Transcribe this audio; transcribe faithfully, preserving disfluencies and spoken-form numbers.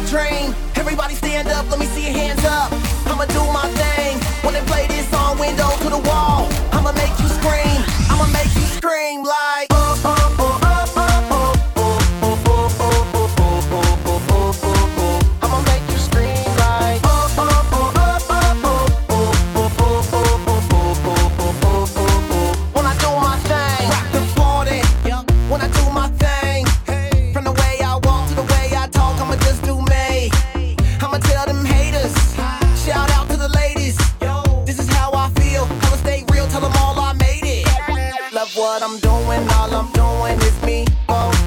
dream. Everybody stand up, let me see your hands up. I'ma do my thing. When they play this song, window to the wall, I'ma make you scream. I'ma make you scream like uh, uh, uh, uh, uh, uh, uh, uh, uh, I'ma make you scream like uh, uh, uh, uh, uh, uh, when I do my thing. Rock the party. When I do my thing. From the way I walk to the way I talk, I'ma just do me. I'ma tell them haters. Shout out to the ladies. This is how I feel. I'ma stay real, tell them all I made it. Love what I'm doing, all I'm doing is me. Oh.